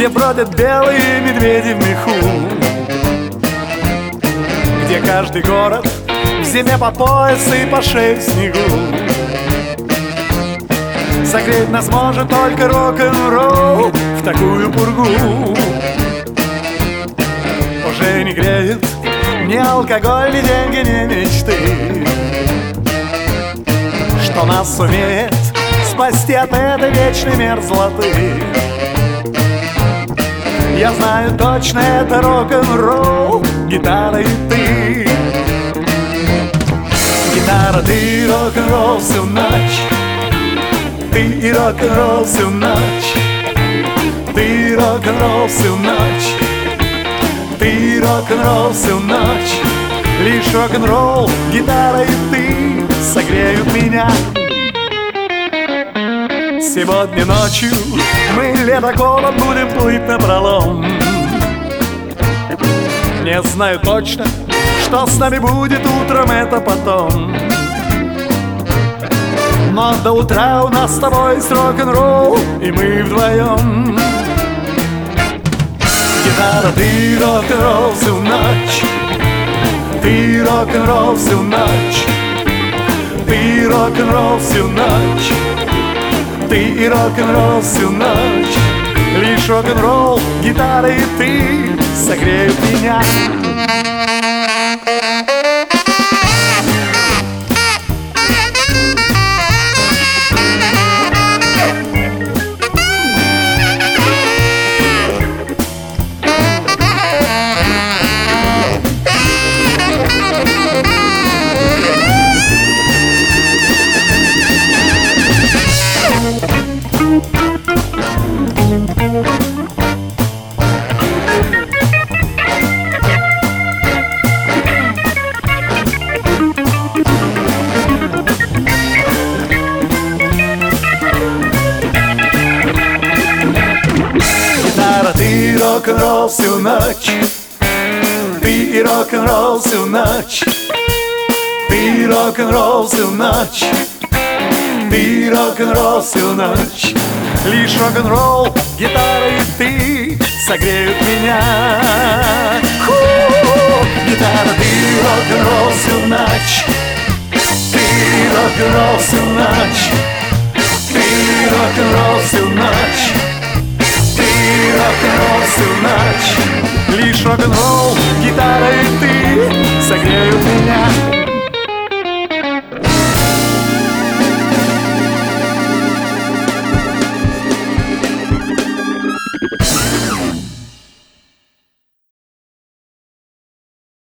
бродят белые медведи в меху, где каждый город в зиме по пояс и по шее в снегу. Согреть нас может только рок-н-ролл в такую пургу. Уже не греет ни алкоголь, ни деньги, ни мечты, что нас сумеет спасти от этой вечной мерзлоты. Я знаю точно, это рок-н-ролл, гитара и ты. Гитара, ты, рок-н-ролл всю ночь. Ты и рок-н-ролл всю ночь. Ты рок-н-ролл всю ночь. Ты рок-н-ролл всю ночь. Лишь рок-н-ролл, гитара и ты согреют меня. Сегодня ночью мы ледоколом будем плыть напролом. Не знаю точно, что с нами будет утром, это потом. Но до утра у нас с тобой есть рок-н-ролл, и мы вдвоем. Гитара, ты рок-н-ролл всю ночь. Ты рок-н-ролл всю ночь. Ты рок-н-ролл всю ночь. Ты и рок-н-ролл всю ночь. Лишь рок-н-ролл, гитара и ты согреют меня. Ты рок-н-ролл всю ночь. Ты и рок-н-ролл всю ночь. Ты рок-н-ролл всю ночь. Ты рок-н-ролл всю ночь. Лишь рок-н-ролл, гитара и ты согреют меня. Гитара, ты рок-н-ролл всю ночь. Ты рок-н-ролл всю ночь. Ты рок-н-ролл всю ночь. Рок-н-ролл всю ночь. Лишь рок-н-ролл, гитара и ты согреют меня.